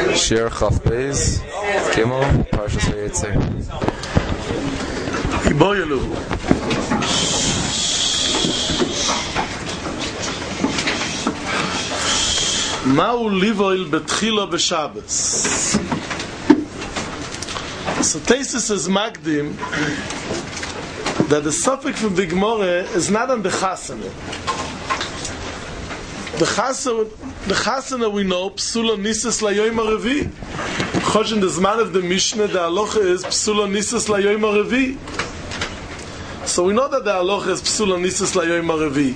Shir Chaf Beis Gimel Parshas Vayetzer. Iboyelu Ma'u livoil betchila b'Shabbos. So Taisus is Magdim that the suffix from the Gemara is not on the Chasana. The Chasana we know Psula Nisus Layoim HaRevi. Chosh in the Zman of the Mishnah the halacha is Psula Nisus Layoim HaRevi. So we know that the halacha is Psula Nisus Layoim HaRevi.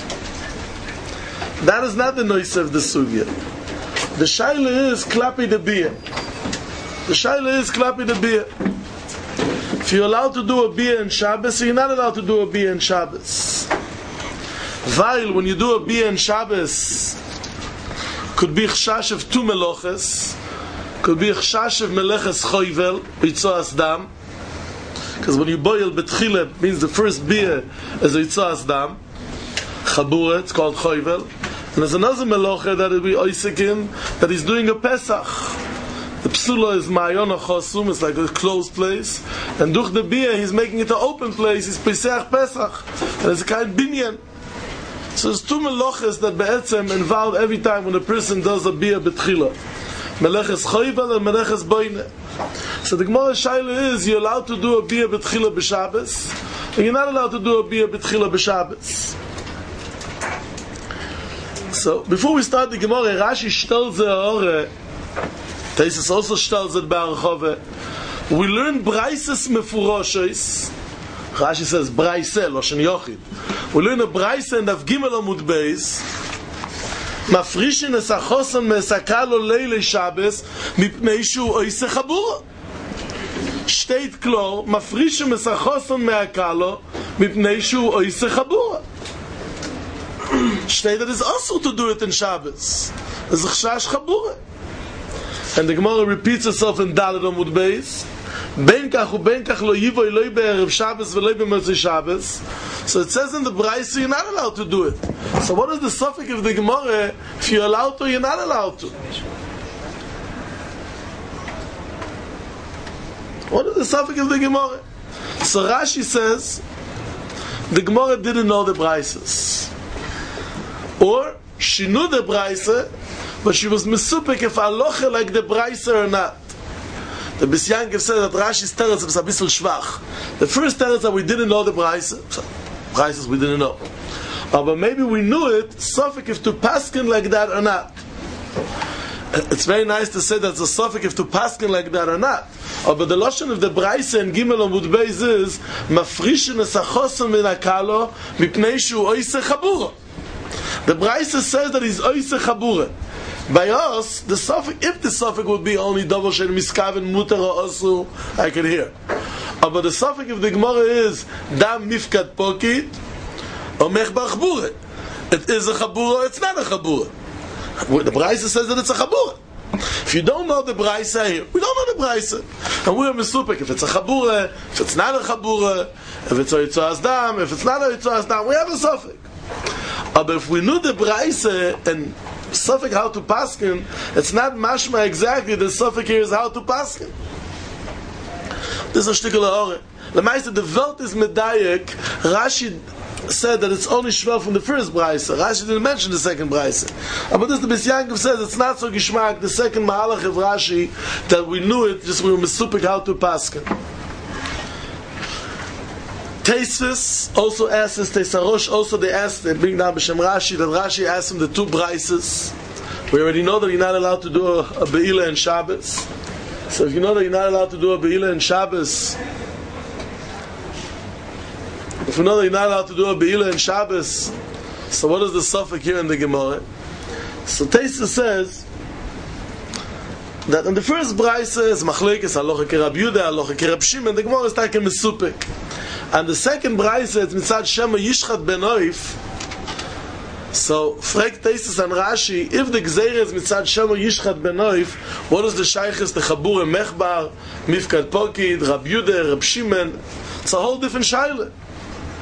That is not the noise of the sugya. The shaila is klapi the beer. The shaila is klapi the beer. If you're allowed to do a beer in Shabbos, you're not allowed to do a beer in Shabbos. While when you do a beer in Shabbos, could be chshash of two meloches, could be chshash of meleches choivel, itzoas dam. Because when you boil betchila, it means the first beer is itzoas dam. Chabura, it's called choivel. And there's another meloche that will be oisikin, that he's doing a Pesach. The psula is ma'ayona chosum, it's like a closed place. And durch the beer, he's making it an open place, it's Pesach Pesach. And it's a kind of binyan. So there's two meloches that be'etzem involve every time when a person does a beer betchila. Meleches choivel and meleches boine. So the Gemara shaila is, you're allowed to do a beer betchila b'Shabbos, and you're not allowed to do a beer betchila b'Shabbos. So before we start the Gemara, Rashi stellt the Ore, Taisus also stellt it by Archove. We learn Braises Mefuroshes. Rashi says Braise, Loshen Yochid. We learn a Braise and Av Gimel Amud Beis. Mafrishin es achosan me'esakalo leile Shabbos mipnei shu oise chabura. Steht klar, mafrishin es achosan me'akalo mipnei shu oise chabura. Steht that it's also to do it in Shabbos. It's a chshash chabura. And the Gemara repeats itself in Dalet Amud Beis. Ben kach uben kach lo yivoy lo be'erev Shabbos v'lo b'motzei Shabbos. So it says in the Braise you're not allowed to do it. So what is the suffix of the Gemara? If you're allowed to, you're not allowed to. What is the suffix of the Gemara? So Rashi says the Gemara didn't know the Braises. Or she knew the Braise, but she was misupik if aloche like the Braise or not. The Bisyankiv said that Rashi's teretz was a bissel schwach. The first teretz that we didn't know the Braises we didn't know. But maybe we knew it, suffix if to paskin like that or not. It's very nice to say that it's a suffix if to paskin like that or not. But the lashon of the Braise and Gimel Amud Beis is mafrishin es achosan min akalo mipnei shu oise chabura. The Braise says that he's oise chabura. By us, the suffix, if the suffix would be only double shen miskaven mutar or osu, I could hear. But the suffix of the Gemara is dam mifkat pokit or mechbar chabura. It is a chabura, it's not a chabura. The Braise says that it's a chabura. If you don't know the Braise here, we don't know the Braise. And we are misupik if it's a chabura, if it's not a chabura, if it's a yitzoas dam, if it's not a yitzoas dam, we have a suffix. But if we knew the Braise and suffix how to paskin, it's not mashma exactly. The suffix here is how to paskin. This is a shtickle ore. The meiste the Welt is medayek. Rashi said that it's only shvel from the first Braise. Rashi didn't mention the second Braise. But this the Bisyankiv says it's not so gishmak. The second mahalach of Rashi that we knew it, just we were misupik how to paskin. Taisus also asked this, Teisarosh also they asked, they bring down B'Shem Rashi, that Rashi asked him the two Braises. We already know that you're not allowed to do a Be'ila in Shabbos. So if you know that you're not allowed to do a Be'ila in Shabbos, if you know that you're not allowed to do a Be'ila in Shabbos, so what is the suffix here in the Gemara? So Taisus says that in the first Braise is Machlekes, Aloche ke Rab Yudah, Aloche ke Rab Shimon, the Gemara is like a Mesupik. And the second Braise is Mitzad Shema Yishchat Ben Oif. So, fragt Taisus and Rashi, if the Gzeir is Mitzad Shema Yishchat Ben Oif, what is the Shaykhis, the Chabur Mechbar, Mifkat Pokid, Rab Yudah, Rab Shimon? It's a whole different Shaila.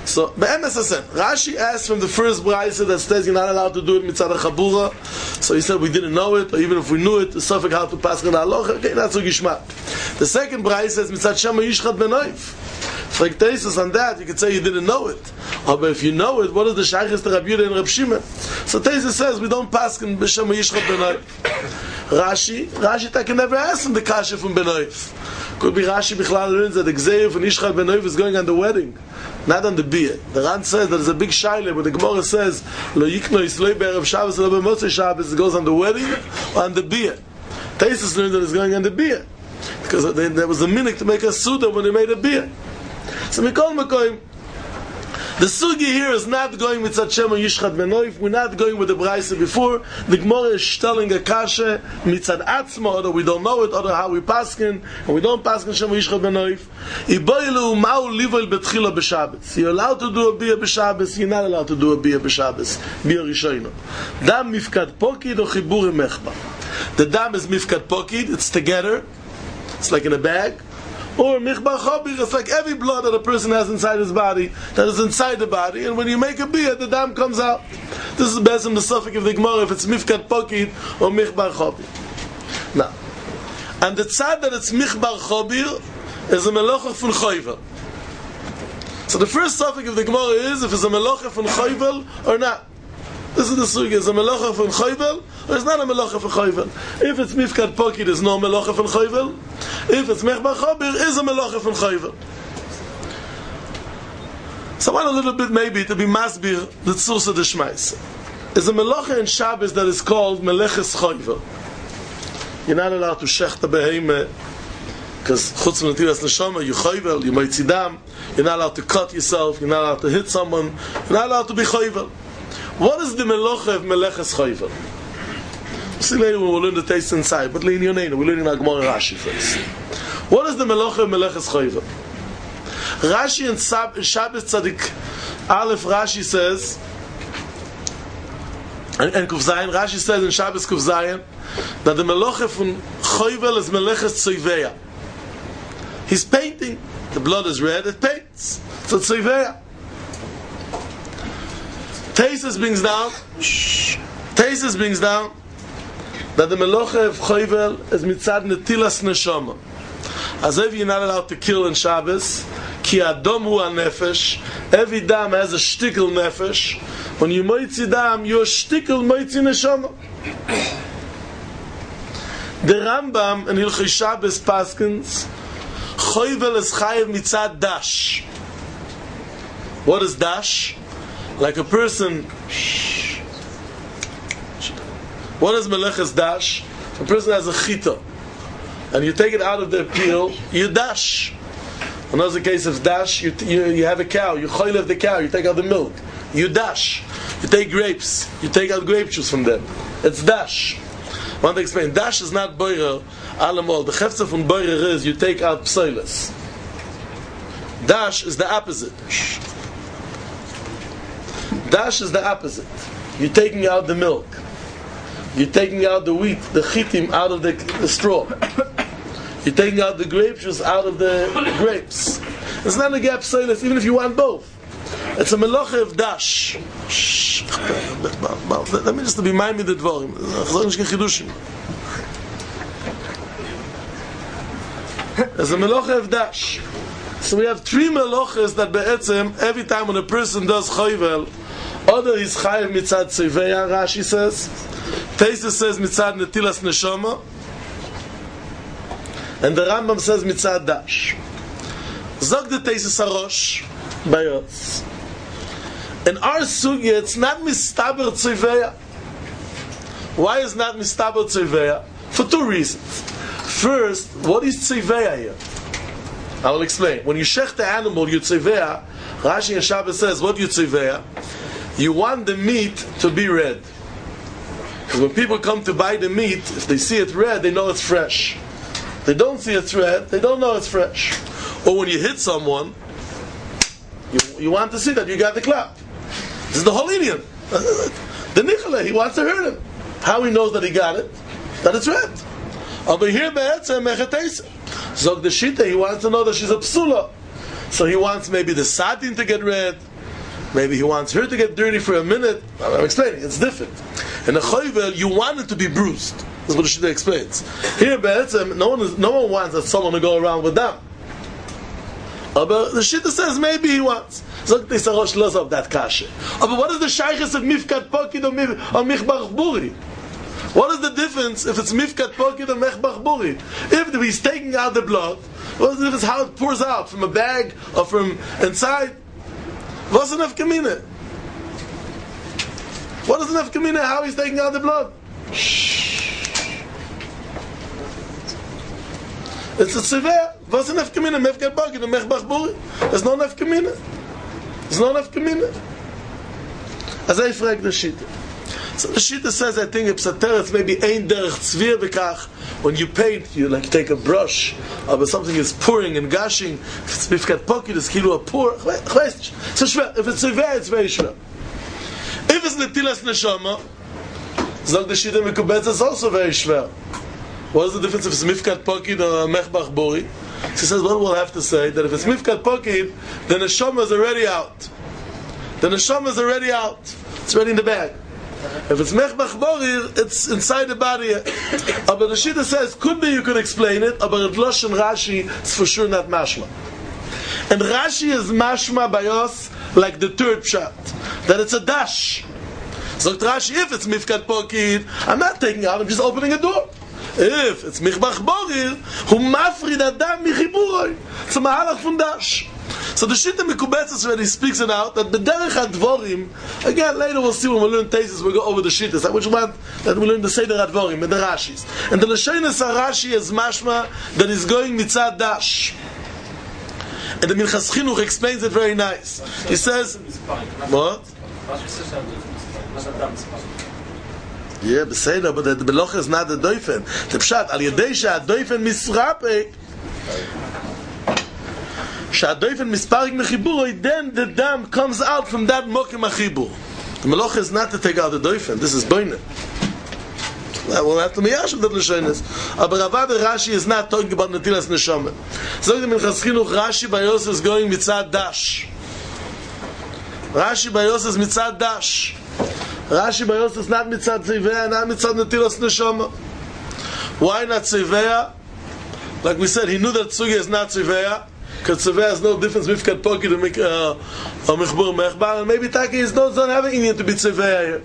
So, be'emes Rashi asked from the first brayse that says you're not allowed to do it mitzad chabura. So he said we didn't know it, or even if we knew it, the suffix how to pass the halacha. Okay, that's a gishmak. The second brayse says mitzad shema yishchad benoif. Like Taisus on that, you could say you didn't know it. But if you know it, what is the shaykhis to Rabbi Yehuda and Reb Shimon? So Taisus says we don't pass in b'shema yishchad benoif. Rashi can never ask him the kasha from benoif. Could be Rashi bichlal learns that the gzeir from yishchad benoif is going on the wedding, not on the beer. The Ran says there's a big shaila, but the Gemara says lo yikno isloi be'erev Shabbos lo be'motzei Shabbos, it goes on the wedding or on the beer. Taisus learned that it's going on the beer because there was a minute to make a suda when they made a beer. So Mikol Makoim, the sugi here is not going with Shema Yishchad Benoif. We're not going with the Braisa before. The Gemara is telling a kasha mitzad atzma, or we don't know it, or how we paskin, and we don't paskin Shema Yishchad Benoif. Iboilu ma'u livoil betchila b'Shabbos. You're allowed to do a bia b'Shabbos. You're not allowed to do a bia b'Shabbos. Bia Rishono. Dam mifkad pokid or chibur mechba. The dam is mifkad pokid. It's together. It's like in a bag. Or michbar chobir, it's like every blood that a person has inside his body, that is inside the body, and when you make a beer, the dam comes out. This is based on the suffix of the Gemara, if it's mifkat pokid or michbar chobir. Now, and the tzad that it's michbar chobir is a melocha from choivel. So the first suffix of the Gemara is if it's a melocha from choivel or not. This is the sugi. Is a melacha from choivel or is not a melacha from choivel? If it's mifkad pokid, there's no melacha from choivel. If it's mechbar chobir, is a melacha from choivel. So I want a little bit maybe to be masbir the tzursa d'shmais. Is a melacha in Shabbos that is called meleches choivel. You're not allowed to shech the behemah because chutz from netilas neshama, you choivel, you moitzidam. You're not allowed to cut yourself. You're not allowed to hit someone. You're not allowed to be choivel. What is the melacha of meleches choivel? We'll see later when we'll learn the taste inside, but we're learning Gemara Rashi first. What is the melacha of meleches choivel? Rashi in Shabbos Tzadik Aleph, Rashi says, and Kuf Zayin, Rashi says in Shabbos Kuf Zayin, that the melacha from choivel is meleches tzoiveya. He's painting. The blood is red, it paints. So tzoiveya. Taisus brings down that the melocha of choivel is mitzad netilas neshama. As if you're not allowed to kill in Shabbos, ki adam hu nefesh. Every dam has a shtickle nefesh. When you moitzi dam, you're shtickle moitzi neshama. The Rambam in Hilchei Shabbos paskins, choivel is chayev mitzad dash. What is dash? Like a person. What is meleches dash? A person has a chita, and you take it out of the peel, you dash. Another case of dash, you have a cow, you choilev the cow, you take out the milk, you dash. You take grapes, you take out grape juice from them. It's dash. I want to explain. Dash is not boirer alamol. The chefza from boirer is you take out psoiles. Dash is the opposite. Dash is the opposite. You're taking out the milk. You're taking out the wheat, the chitim out of the straw. You're taking out the grape juice out of the grapes. It's not a gap psoiles, even if you want both. It's a melacha of dash. Let me just be minded the dvarim. It's a melacha of dash. So we have three melachas that be'etzem, every time when a person does choivel, other is chayev mitzad tzeveya, Rashi says. Taisus says mitzad netilas neshama. And the Rambam says mitzad dash. Zog the Taisus Harosh by us. In our sugya, it's not mistaber tzeveya. Why is not mistaber tzeveya? For two reasons. First, what is tzeveya here? I will explain. When you shech the animal, you tzeveya. Rashi and Shabbos says, what you tzeveya? You want the meat to be red. Because when people come to buy the meat, if they see it red, they know it's fresh. If they don't see it's red, they don't know it's fresh. Or when you hit someone, you want to see that you got the clap. This is the whole Indian. The Nicholas, he wants to hurt him. How he knows that he got it? That it's red. Over here, Zog the Shita, he wants to know that she's a psula. So he wants maybe the satin to get red, Maybe he wants her to get dirty for a minute. I'm explaining, it's different. In a choivel, you want it to be bruised. That's what the Shita explains. Here, no one wants that someone to go around with them. But the Shita says maybe he wants. Sagt the Sarosh loves of that kasha. But what is the shaykhs of mifkat pokid or michbach buri? What is the difference if it's mifkat pokid or michbach buri? If he's taking out the blood, what is the difference how it pours out from a bag or from inside? What's enough kamina? What is enough kamina? How he's taking out the blood? It's a tziveh. What's enough kamina? Mifkat pokid or michbach buri? There's no enough kamina. There's not enough kamina. As I frag the Shita. So the Shita says, I think it's maybe ein derech tzvir bekach. When you paint, you like take a brush, but something is pouring and gushing. If it's mifkat pokid, it's kilo a pour. So shver. If it's tzvir, it's very shver. If it's netilas neshama, zog the Shita mikubetz, it's also very shver. What is the difference if it's mifkat pokid or mechbach bori? She says, what we'll have to say, that if it's mifkat pokid, the neshama is already out. The neshama is already out. It's already in the bag. If it's mechbach borir, it's inside the body. But the Shita says, could be you could explain it, but at Losh and Rashi, it's for sure not mashma. And Rashi is mashma bayos like the third pshat, that it's a dash. So Rashi, if it's mifkat pokid, I'm not taking out, I'm just opening a door. If it's michbach borir, hu mafrid adam michiburoi. It's a mahalach from dash. So the Shita Mekubetzes already speaks it out that the derech advorim. Again, later we'll see when we learn Teisus, we'll go over the Shitas. Which one that we learn the Seder advorim and the Rashis. And the Lashonis Rashi is mashma that is going mitzad dash. And the Minchas Chinuch explains it very nice. He says, what? Yeah, beseder, but the beloch is not the doifen. The pshat al yedei doifen misrapek. Doifen misparik mechibur, then the dam comes out from that mokim achibur. The meloch is not to take out the doifen. This is boine. We'll have to miyash of the l'shonis. But Ravad Rashi is not talking about netilas neshama. So the Minchas Chinuch Rashi Bayos is going mitzad dash. Rashi Bayos is mitzad dash. Rashi Bayos is not mitzad tzivea, not mitzad netilas neshama. Why not tzivea? Like we said, he knew that tzugya is not tzivea, because tzivea has no difference with mifkat pokid or mechbur mechbar, and maybe Taki is not having Indian to be tzivea here.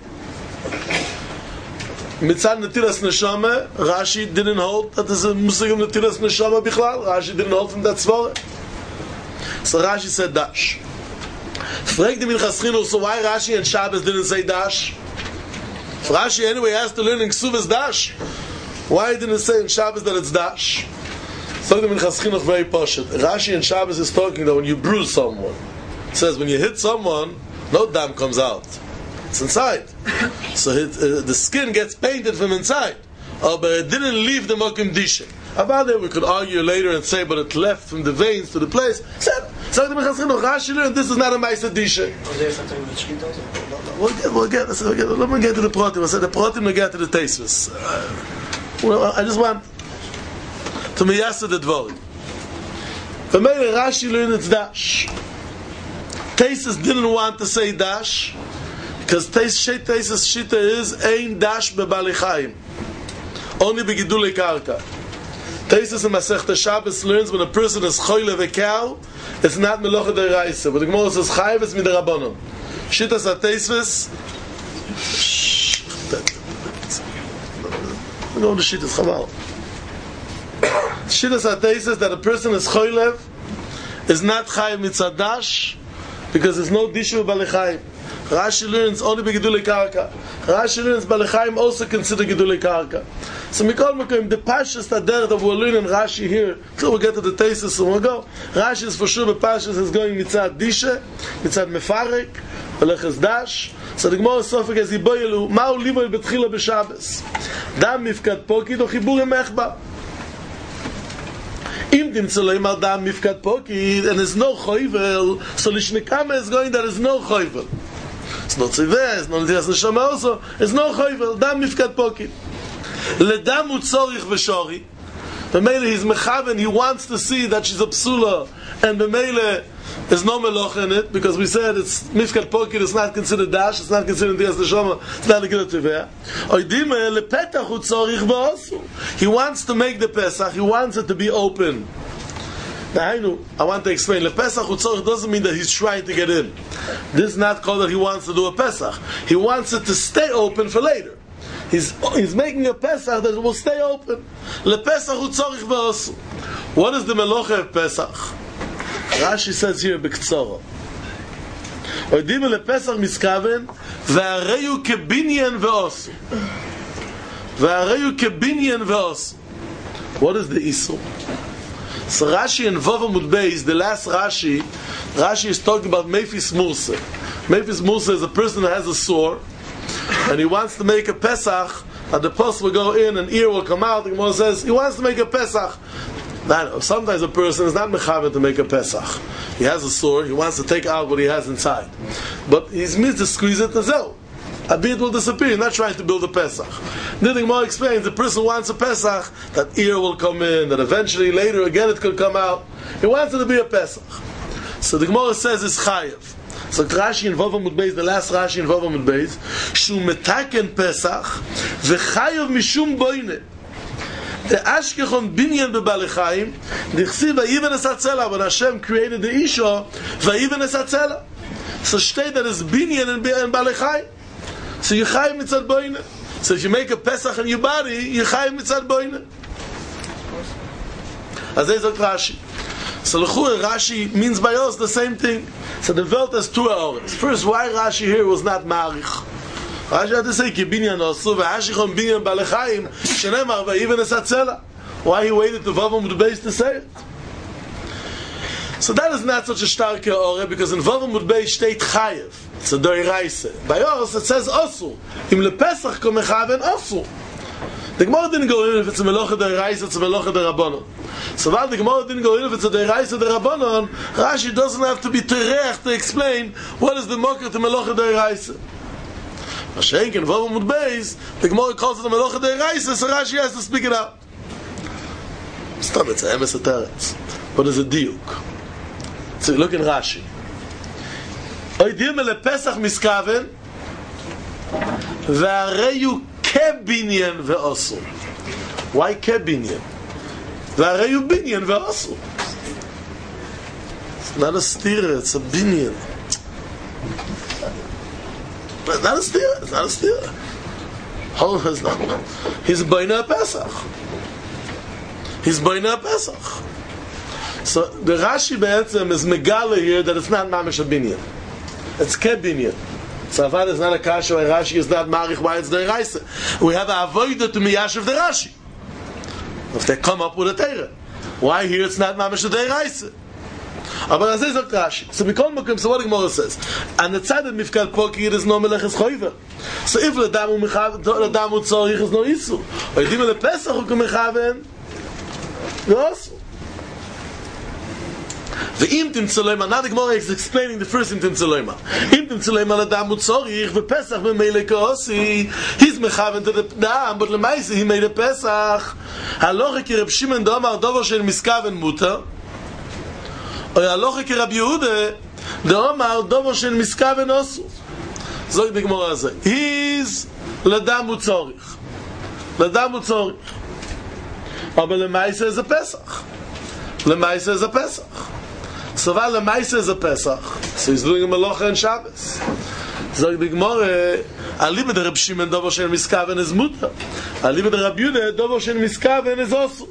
Mitzad netilas neshama, Rashi didn't hold that there's a muslim netilas neshama bichlal. Rashi didn't hold from that svara. So Rashi said dash. Frag the Minchas Chinuch, so why Rashi and Shabbos didn't say dash? If Rashi anyway has to learn in Ksuvas dash, why didn't it say in Shabbos that it's dash? So the Minchas Chinuch very poshut. Rashi and Shabbos is talking that when you bruise someone, it says when you hit someone, no dam comes out. It's inside. So the skin gets painted from inside. But it didn't leave the mokim dishe. About that we could argue later and say, but it left from the veins to the place. So the Minchas Chinuch, Rashi learned this is not a ma'aseh dishe. We'll get. Let me get to the pratim. I said the pratim will get to the Teisus. I just want to miyaseh the dvorim. For me, Rashi learned it's dash. Teisus didn't want to say dash because Teisus shita is ein dash bebali chayim, only begidulei karka. Teisus in Masechta Shabbos learns when a person is choyle a cow, it's not melocha deraisa. But the Gemara says chayiv is midarabanan. Shitas ateisus. We go to shitas chaval. Shitas ateisus that a person is choyle is not chayiv mitzadash because there's no dishu b'alechayim. Rashi learns only begidulei karka. Rashi learns b'alechayim also consider gedulei karka. So Mikol Mekom, the Pashas that we're learning Rashi here, till we get to the Teisus and we'll go. Rashi is for sure, the Pashas is going mitzad dishe, mitzad mefarek, v'leches dash. So the Gemara Sofek as Yiboyelu, ma'u livoy betchila b'Shabbos. Dam mifkat pokid o chibur mechba. Im dimtzeloi mal dam mifkat pokid, and there's no choivel, so Lishnekama is going, there is no choivel. It's no tziveh, it's no netilas neshama also, it's no choivel, dam mifkat pokid. Ledam utzorich v'shori. B'meile he's mechaven. He wants to see that she's a psula, and b'meile There's no melocha in it, because we said it's mifkat pokir, it's not considered dash, it's not considered dias neshama, it's not a good tiveh. Oidime lepetach hu tzorich v'osu. He wants to make the Pesach, he wants it to be open. Now, I want to explain. Lepesach hu tzorich doesn't mean that he's trying to get in. This is not called that he wants to do a Pesach. He wants it to stay open for later. He's making a Pesach that will stay open. Lepesach hu tzorich v'osu. What is the melocha of Pesach? Rashi says here b'ktsoro. Oidim lepesach miskaven ve'areyu kebinyan ve'osu. Ve'areyu kebinyan ve'osu. What is the issue? So Rashi and Vava Mudbeis, the last Rashi is talking about Mephis Musa. Mephis Musa is a person that has a sore, and he wants to make a Pesach, and the pus will go in, and ear will come out. The Gemara says he wants to make a Pesach. Now, sometimes a person is not mechaven to make a Pesach. He has a sore, he wants to take out what he has inside. But he's missed to squeeze it to zell. A bit will disappear. He's not trying to build a Pesach. Then the Gemara explains the person wants a Pesach, that ear will come in, that eventually later again it could come out. He wants it to be a Pesach. So the Gemara says it's chayev. So Rashi in Vava Mudbeis, the last Rashi in Vava Mudbeis, Shu metaken Pesach, v'chayev mishum boine. The Ashkechon binyan b'balechayim, dichsi v'yiven es hatzela, when Hashem created the Isha, v'yiven es hatzela. So state that it's binyan and balechayim. So you chayim mitzad boine. So if you make a Pesach in your body, you chayim mitzad boine. As they sagt Rashi. So l'chur Rashi means by us the same thing. So the Welt has two hours. First, why Rashi here was not Ma'arich? Rashi had to say ki binyan osu v'hashichon binyan balechayim shenemar v'yiven es hatzela. Why he waited to Vava Mudbeis to say it? So that is not such a starke ore, because in Vava Mudbeis state chayev. It's a doiraise. By us it says osu. Im lepesach kom mechaven osu. The Gemara didn't go in if it's a melocha doiraise, it's a melocha derabbanon. So while the Gemara didn't go in if it's a doiraise derabbanon, Rashi doesn't have to be terech to explain what is the mocker to melocha doiraise. Mashenk in Vava Mudbeis, the Gemara calls it a melocha doiraise, so Rashi has to speak it out. Stop, it's a emes teretz. What is a diuk? So look in Rashi. Oidim ele Pesach miskaven ve'areyu kebinyan ve'osu. Why kebinyan? Ve'areyu binyan ve'osu. It's not a stira, it's a binyan. It's not a stira, it's not a stira. He's boina Pesach. He's boina Pesach. So the Rashi be'etzem is megala here that it's not mamish a binyan. It's kebinyan. So Avad is not a kasha why Rashi is not marich why it's deiraisa. We have a avoida to miyash of the Rashi. If they come up with a teira. Why here it's not mamish a deiraisa? Aber as is a Rashi. So Mikol Mokim, so what the Gemara says. And the tzad of Mifkal Pokir is no melech es choiver. So if l'damu tzorich is no isu. Or yidim le'pesach u'kum mechaven v'osu. The imtim tzolema, now the Gemara is explaining the first imtim tzolema. Imtim tzolema l'dam utzorich, v'pesach v'meile k'osi, he's mechaven to the dam, but l'maisi he made a pesach. Haloche ki Reb Shimon d'omar dovo shel miskaven muta, or haloche ki Reb Yehuda d'omar dovo shel miskaven osu. Zog the Gemara azay. He's l'dam utzorich. L'dam utzorich. Aber l'maisi is a pesach. L'maisi is a pesach. So while the Maisa is a Pesach, so he's doing a Melocha and Shabbos. So the Gemara, Aliba the Reb Shimon Dovo Shen Miskaven is Muta. Aliba the Reb Yehuda Dovo Shen Miskaven is also.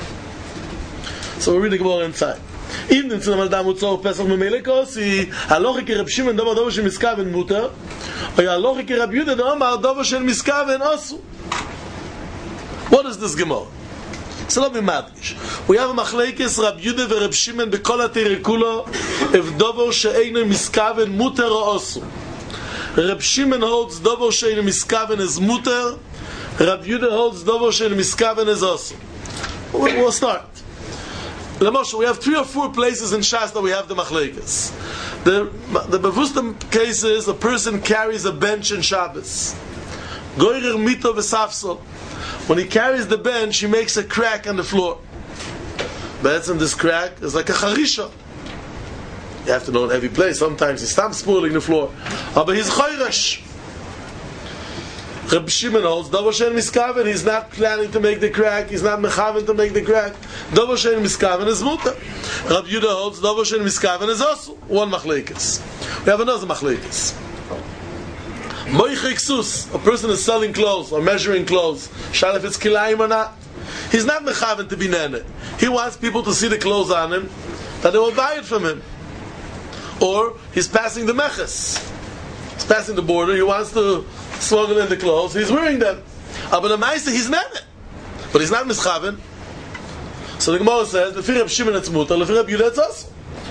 So we read the Gemara inside. Im den Tzolem Adam Utzor Pesach Memele Kosi, Halochi ki Reb Shimon Dovo Shen Miskaven Muta, or Halochi ki Reb Yehuda Dovo Shen Miskaven also. What is this Gemara? So not be madgish. We have a machlekes Rab Yehuda ve Reb Shimon bekol haterekulo if dovo she'eino miskaven muter or osu. Reb Shimon holds dovo she'eino miskaven is muter. Rab Yehuda holds dovo she'eino miskaven is osu. We'll start. Lamoshe, we have 3 or 4 places in Shas that we have the machlekes. The bevustam case is a person carries a bench in Shabbos. Goyrer mito v'safsol. When he carries the bench, he makes a crack on the floor. But in this crack is like a charisha. You have to know in every place. Sometimes he stops spoiling the floor. But he's chayrash. Reb Shimon holds, Davar she'en miskaven, he's not planning to make the crack, he's not mechaven to make the crack. Davar she'en miskaven is muta. Reb Yehuda holds, Davar she'en miskaven is also one machlekes. We have another machlekes. Moiche ksus, a person is selling clothes or measuring clothes, shall if it's kilayim or not. He's not mechaven to be nene. He wants people to see the clothes on him, that they will buy it from him. Or he's passing the meches. He's passing the border, he wants to smuggle in the clothes, he's wearing them. But the Meister, he's nene. But he's not mischaven. So the Gemara says, the Reb Shimon it's mutar, the Reb Yehuda it's also.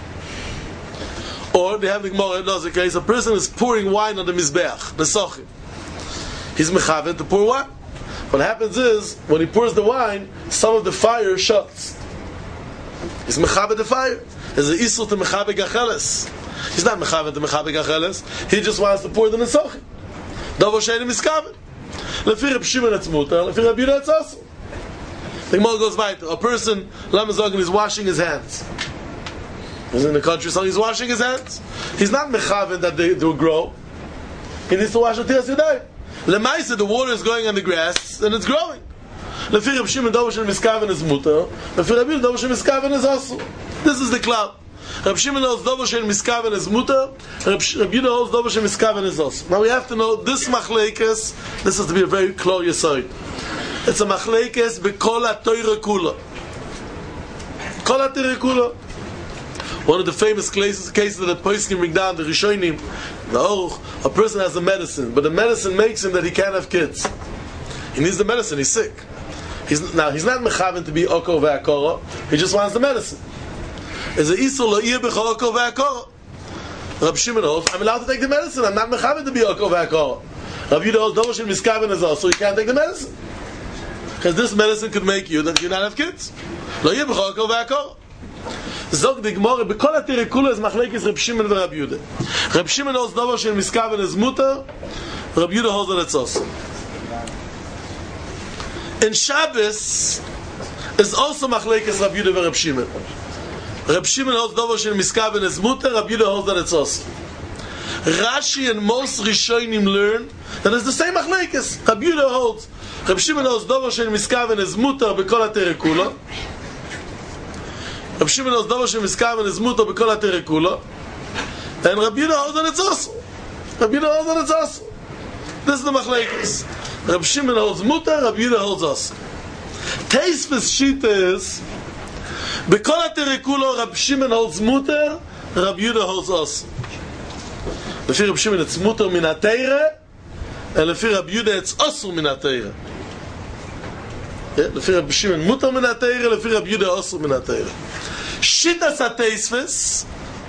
Or they have the Gemara, another case, a person is pouring wine on the Mizbeach, the Sochim. He's mechaven to pour wine. What happens is, when he pours the wine, some of the fire shuts. He's mechaven the fire. There's an isur to mechaven gacheles. He's not mechaven to mechaven gacheles. He just wants to pour them in Sochim. Davar she'en miskaven. Lefi Reb Shimon it's mutar, lefi Reb Yehuda it's also. The Gemara goes weiter. A person, Lamazogin, is washing his hands. He's in the countryside, he's washing his hands. He's not mechaven that they do grow. He needs to wash it till Yadayim. Lemaisa, the water is going on the grass and it's growing. Lefi Reb Shimon Davar she'en miskaven is mutar. Lefi Reb Yehuda Davar she'en miskaven is also. This is the cloud. Reb Shimon holds Davar she'en miskaven is mutar. Reb Yehuda holds Davar she'en miskaven is also. Now we have to know this machlekes. This is to be a very clear side. It's a machlekes b'kol ha'Torah kula. Kol ha'Torah kula. One of the famous cases that the Poskim bring down, the Rishonim, the Aruch, a person has a medicine, but the medicine makes him that he can't have kids. He needs the medicine, he's sick. He's not mechaven to be okor ve'akora, he just wants the medicine. Is a isur lo'ir b'chol okor ve'akora. Reb Shimon holds, I'm allowed to take the medicine, I'm not mechaven to be okor ve'akora. Reb Yehuda holds, Davar she'en miskaven is also, you can't take the medicine. Because this medicine could make you that you not have kids. Lo'ir b'chol okor ve'akora. Zog the Gemara, b'kol ha'Torah kula is machlekes Reb Shimon and Reb Yehuda. Reb Shimon holds Davar she'en miskaven is mutar, Reb Yehuda holds that it's also. In Shabbos is also machlekes Reb Yehuda and Reb Shimon. Reb Shimon holds Davar she'en miskaven is mutar, Reb Yehuda holds that it's also. Rashi and most Rishonim learn that it's the same machlekes. Reb Yehuda holds, Reb Shimon holds Davar she'en miskaven is mutar b'kol ha'Torah kula. Reb Shimon holds Davar she'en miskaven is mutar b'kol ha'Torah kula. And Reb Yehuda holds that it's also. Reb Yehuda holds that it's also. This is the machlekes. Reb Shimon holds mutar, Reb Yehuda holds also. Teisves shita is b'kol ha'Torah kula Reb Shimon holds mutar, Reb Yehuda holds also. Lefi Reb Shimon it's mutar min ha'Torah, and lefi Reb Yehuda it's also min ha'Torah. Lefi Reb Shimon mutar min ha'Torah, lefi Reb Yehuda also min ha'Torah. Shitas ha'teisves,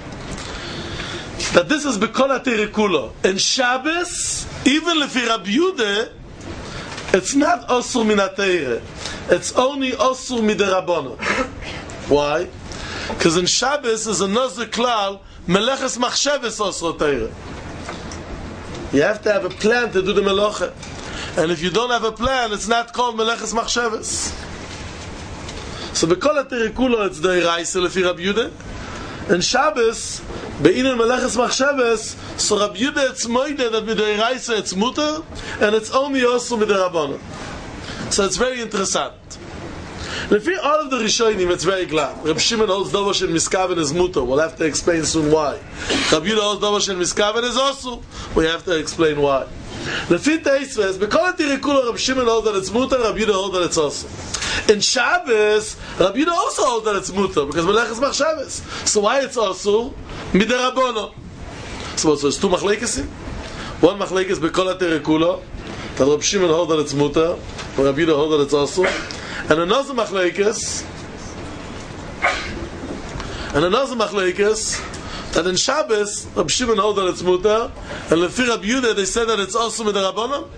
that this is b'kol ha'Torah kula. In Shabbos, even lefi Reb Yehuda, it's not osur min ha'Torah. It's only osur mid'Rabbanan. Why? Because in Shabbos is another klal, meleches machshavos osur Torah. You have to have a plan to do the melacha. And if you don't have a plan, it's not called meleches machshavos. So b'kol ha'Torah kula it's d'oraisa lefi Reb Yehuda. And Shabbos, be'inun meleches machshavos, so Reb Yehuda it's moide that d'oraisa it's mutar, and it's only osur mid'Rabbanan. So it's very interessant. Lefi all of the Rishonim, it's very glad. Reb Shimon holds Davar she'en miskaven is mutar. We'll have to explain soon why. Reb Yehuda holds Davar she'en miskaven is also. We have to explain why. Lefi Teisves, b'kol ha'Torah kula Reb Shimon holds that it's mutar, Reb Yehuda holds that it's also. In Shabbos, Reb Yehuda also holds that it's mutar, because meleches machshavos. So why it's also mid'Rabbanan? So it's two machlekes. One machlekes b'kol ha'Torah kula, that Reb Shimon holds that it's mutar, and Reb Yehuda holds that it's also. And another machlekes, that in Shabbos, Reb Shimon holds that it's mutar, and lefi Reb Yehuda they said that it's also mid'Rabbanan.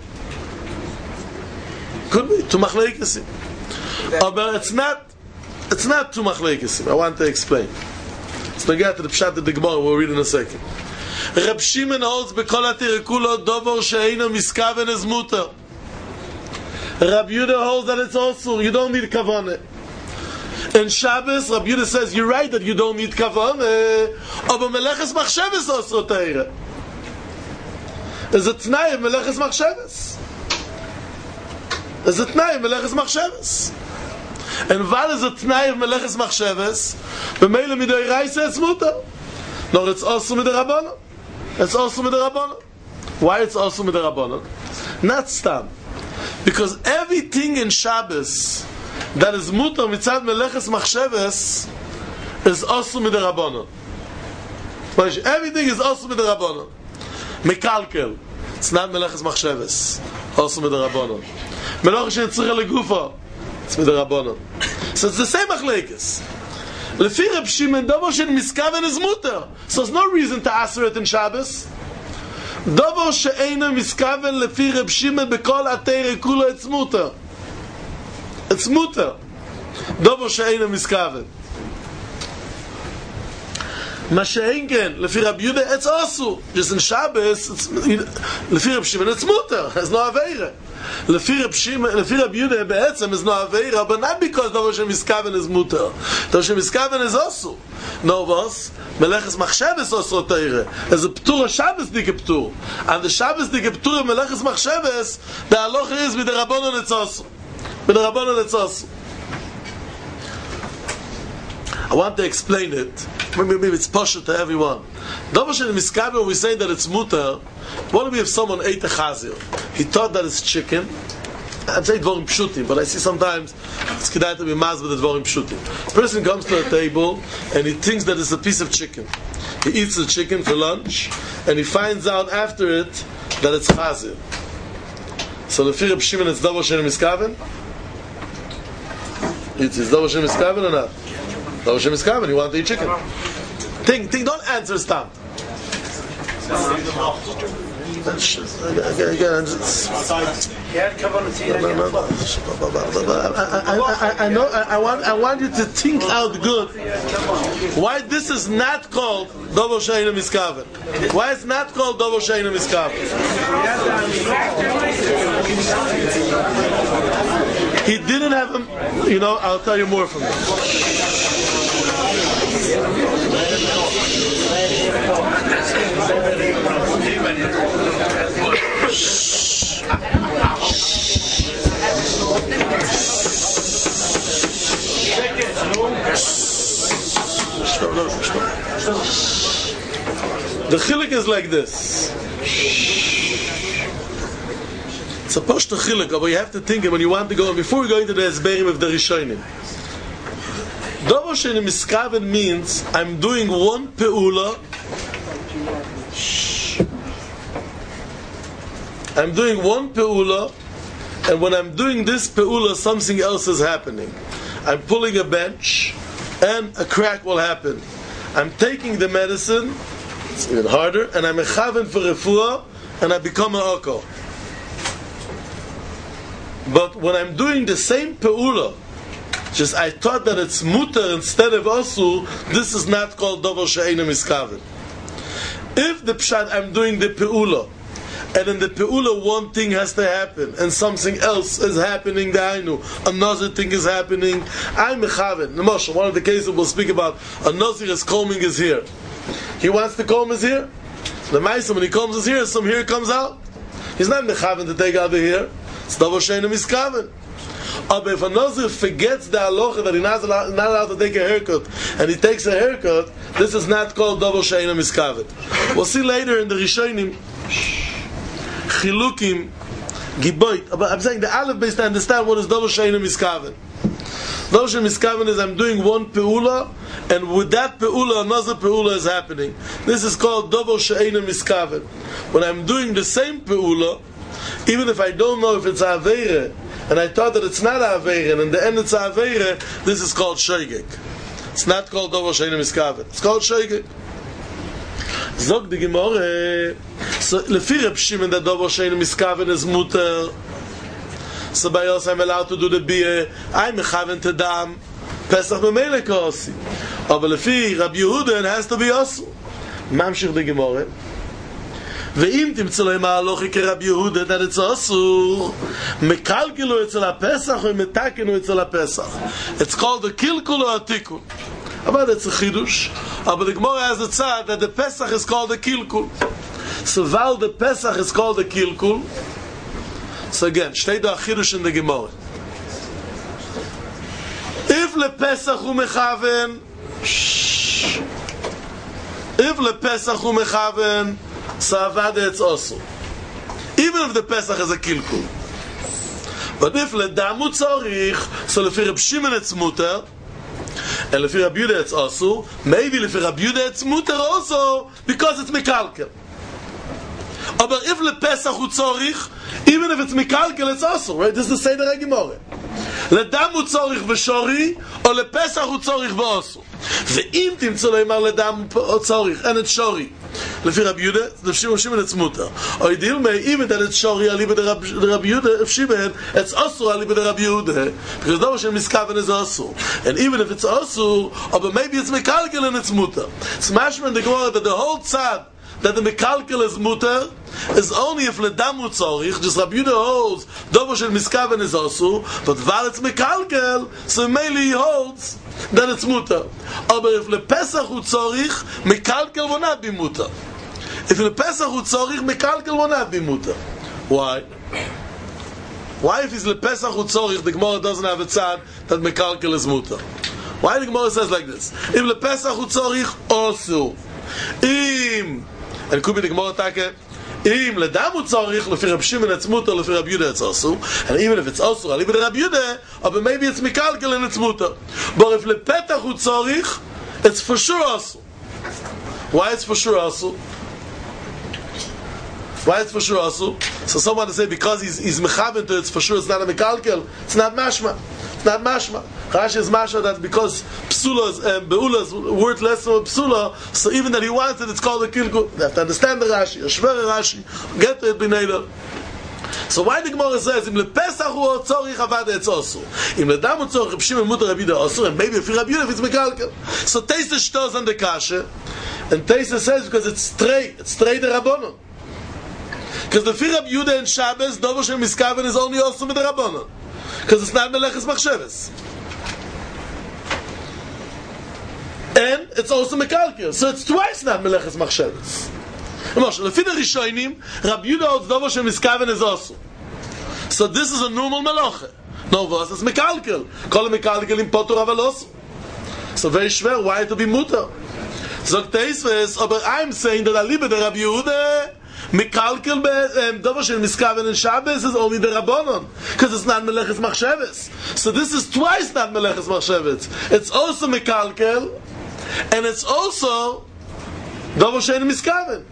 Could be two machlekes, but it's not two machlekes. I want to explain. Let's get to the pshat of the Gemara. We'll read in a second. Reb Shimon holds b'kol ha'Torah kula davar she'eino miskaven is mutar. Reb Yehuda holds that it's also, you don't need kavanah. In Shabbos, Rabbi Yehuda says, you're right that you don't need kavanah, aber meleches machshavas osro teire. Is a t'nai of meleches machshavas. Is a t'nai of meleches machshavas. And while is a t'nai of meleches machshavas, b'meile midoi reise it's mutar. No, it's also with the Rabbanon. It's also with the Rabbanon. Why it's also with the Rabbanon? Not stam. Because everything in Shabbos that is mutar mitzad meleches machshavas is also with the Rabbanon. Everything is also with the Rabbanon. Mekalkel, it's not meleches machshavas, also with the Rabbanon. Melach she'etzricha legufa, it's with the Rabbanon. So it's the same machlekes. Lefi Reb Shimon, davar she'en miskaven is mutar. So there's no reason to aser it in Shabbos. Davar she'ena miskaven lefi Reb Shimon bekol atei kula, it's mutar. It's mutar. Davar she'ena miskaven. Masha'inken, lefi Rabbi Yehuda, it's also. Just in Shabbos, it's lefi Reb Shimon, it's mutar. There's no aveira. Lefi Rabbi Yehuda, be'etzem is no aveira, but not because davar she'miskaven is mutar. Davar she'miskaven is also. No was, meleches machshavas also teire. As a ptur, a Shabbos dike ptur. And the Shabbos dike ptur, meleches machshavas, the halacha is with the Rabbanon it's also. With the Rabbanon it's also. I want to explain it. Maybe it's poshut to everyone. Davar she'miskaven, we say that it's mutar. What if we have someone ate a chazir? He thought that it's chicken. I'd say dvorim pshutim, but I see sometimes it's kedai to be maz with the dvorim pshutim. A person comes to a table and he thinks that it's a piece of chicken. He eats the chicken for lunch and he finds out after it that it's chazir. So the fear of Shimon, it's davar she'miskaven? It's davar she'miskaven or not? Davar she'miskaven, you want to eat chicken. Think, don't answer stam. I know. I want you to think out good. Why this is not called davar she'eino miskaven? Why it's not called davar she'eino miskaven? He didn't have him. I'll tell you more from him. The chiluk is like this. It's a posh to chiluk, but you have to think it when you want to go. Before we go into the esberim of the Rishonim, davar she'eino miskaven means I'm doing one peula. I'm doing one peula, and when I'm doing this peula, something else is happening. I'm pulling a bench, and a crack will happen. I'm taking the medicine, it's even harder, and I'm mechaven for refuah, and I become an oko. But when I'm doing the same peula, just I thought that it's mutar instead of asu, this is not called davar she'eino miskaven. If the pshat I'm doing the peula, and in the peula one thing has to happen, and something else is happening, another thing is happening, I'm mechaven. Moshe, one of the cases we'll speak about, a nazir is combing his hair. He wants to comb his hair. The ma'aseh, when he combs his hair, some hair comes out. He's not mechaven to take out the hair. It's davar she'eino miskaven. But if a nazir forgets the halacha that he's not allowed to take a haircut, and he takes a haircut, this is not called davar she'eino miskaven. We'll see later in the Rishonim, chilukim, giboit. But I'm saying the aleph base to understand what is davar she'eino miskaven. Davar she'eino miskaven is I'm doing one peula, and with that peula, another peula is happening. This is called davar she'eino miskaven. When I'm doing the same peula, even if I don't know if it's aveire, and I thought that it's not aveire, and in the end it's aveire, this is called shoygek. It's not called davar she'eino miskaven. It's called shoygek. Zog the Gemara. So lefi Reb Shimon that davar she'eino miskaven is mutar. So by us I'm allowed to do the biyah. I'm mechaven to dam. Pesach b'meileh k'osi. But lefi Rabbi Yehuda it has to be asu. Mamshich the Gemara. ואם תמצא להם ההלוכי כרבי יהודה that it's also מקלקלו אצל הפסח או מתקנו אצל הפסח. It's called the קלקול או התיקון. אבל it's a חידוש. אבל the Gemara has a tzad that the Pesach is called the קלקול. So while the Pesach is called the קלקול, so again, steht da a חידוש in the Gemara. If לפסח הוא מכוון, if לפסח הוא מכוון, so avada it's also. Even if the Pesach is a kilkul. But if ledamu tzorich, so lefi Reb Shimon it's muter, and lefi Reb Yehuda it's also, maybe lefi Reb Yehuda it's muter also, because it's mekalkel. But if lepesach hu tzorich, even if it's mekalkel, it's also, right? This is the Seder HaGemorah. לדם הוא צורך ושורי, או לפסח הוא צורך ואוסו. ואם תמצא לו אמר לדם הוא צורך, אין את שורי. לפי רבי יהודה, לפי שמעון את מותר. או ידיל מי, אם את שורי עלי ברבי יהודה, שמעון, את אוסו עלי ברבי יהודה. because no one miskaven is also. And even if it's also, or maybe it's mekalkel and it's muter. It's mashman the Gemara that the whole tzad that the mekalkel is muter is only if ledam utzorich, just Rabbi Yehuda holds dovo shel miskaven is also, but while it's mekalkel, so mainly he holds that it's muter. But if lepesach utzorich, mekalkel will not be muter. If lepesach utzorich, mekalkel will not be muter. Why? Why if it's lepesach utzorich, the Gemara doesn't have a tzad that mekalkel is muter? Why the Gemara says like this? If lepesach utzorich also, and it could be the Gemara take. Im ledam utzorich lefi Reb Shimon it's muter, lefi Reb Yehuda it's also, and even if it's also ali b'Reb Yehuda, but maybe it's mekalkel and it's muter. But if lepetach utzorich, it's for sure also. Why it's for sure also? Why it's for sure also? So someone to say because he's mechaven to it's for sure it's not a mekalkel. It's not mashma. It's not mashma. Rashi is mashma that because psula beula is worthless or psula, so even that he wants it, it's called a kilkul. You have to understand the Rashi, a shver Rashi, get to it b'neila. So why the Gemara says im lepesach hu tzorich avada it's also, im ledam tzorich Reb Shimon muter Reb Yehuda also, and maybe if Reb Yehuda if it's mekalkel. So Teisa shtos on the kasha, and Teisa says because it's straight the rabbanon. Because the Reb Yehuda and Shabbos dovo shel miskaven is only also with the rabbanon. Because it's not meleches machsheves. And it's also mekalkel. So it's twice not meleches machsheves. Lefi the Rishonim, Rabbi Yehuda holds dovo shel miskaven is also. So this is a normal melacha. No, was it's mekalkel. Kol mekalkel im potur aval also. So very schwer, why to be muter? Zog Teisves, but I'm saying that alibe the Rabbi Yehuda mekalkel dovo shel miskaven and Shabbos is only the rabbanon because it's not meleches machsheves. So this is twice not meleches machsheves. It's also mekalkel and it's also dovo shel miskaven.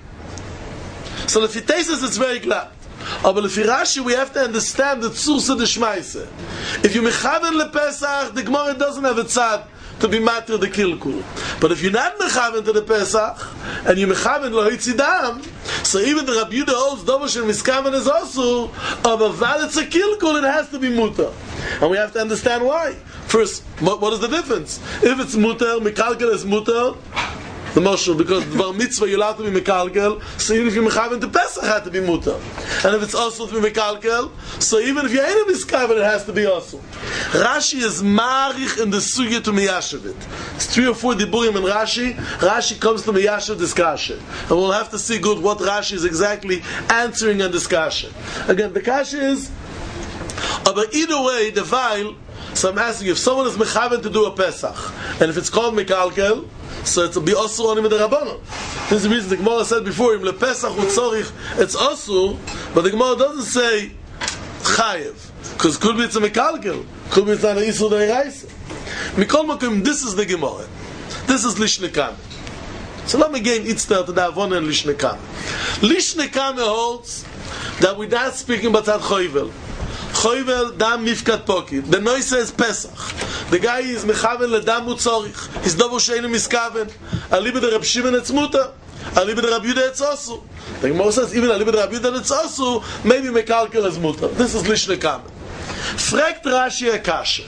So if it tastes it's very glad. But if Rashi we have to understand the tzursa de shmaise. If you mechaven lepesach, the Gemara doesn't have a tzad to be matter the kilkul. But if you're not mechaven to the Pesach and you mechaven lo hitzidam, so even the Rabbi Yehuda holds dovo shel miskaven is also, but while it's a kilkul, it has to be muter. And we have to understand why. First, what is the difference? If it's muter, mekalkel is muter, the Moshe, because bar mitzvah you're allowed to be mekalkel, so even if you're mechaven to Pesach, it has to be muter. And if it's also to be mekalkel, so even if you ain't a miskaven, it has to be also. Rashi is marich in the sugya to miyashav it. It's 3 or 4 diburim in Rashi. Rashi comes to miyashav discussion, and we'll have to see good what Rashi is exactly answering in discussion. Again, the kasha is, but either way, the veil. So I'm asking if someone is mechaven to do a Pesach, and if it's called mekalkel, so it will be also on him with the rabbanon. This is the reason the Gemara said before him lepesach utzorich it's also, but the Gemara doesn't say chayev because could be it's a mekalkel, could be it's not an isur deiraisa. Mikol makom, this is the Gemara. This is lishnekan. So let me gain itzter to the avon and lishnekan. Lishnekan holds that we're not speaking about that choivel. Choivel dam mifkat poki. The noise says Pesach. The guy is mechaven ledam utzorich. He's dovo sheinu miskaven. Ali b'de Reb Shimon it's muter. Ali b'de Reb Yehuda it's also. The Gemara says even Ali b'de Reb Yehuda it's also. Maybe mekalkel is muter. This is lishne kamen. Fragt Rashi a kasha.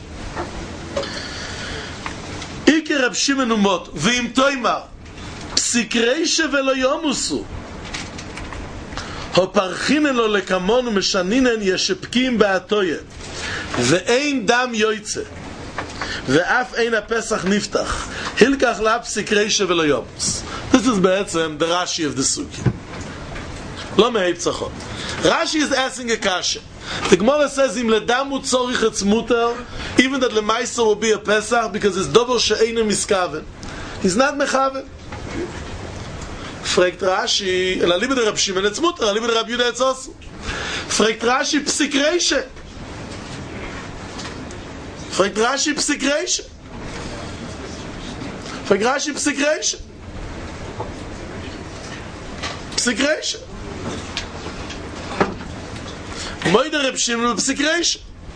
Ike Reb Shimon umot v'im toimar psik reishe v'lo yomusu. הפרחינן לו לקמון ומשנינן ישפקים בהטויה ואין דם יויצא ואף אין הפסח נפתח הלקח להפסיק רישה ולא יומס. This is בעצם the Rashi of the Sukkah. לא מההפצחות. Rashi is asking a kasha. The Gemara says im ledamu tzorich etz muter, even that lemaisa will be a Pesach because it's dover she'einu miskaven. He's not mechaven. Fragt Rashi, la libe de Rab Shimon etz muter, la libe de Rab Yudah etz osu. Fragt Rashi psik reishe. Fragt Rashi psik reishe. Fragt Rashi psik reishe. Psik reishe. Moide Reb Shimon psik reishe.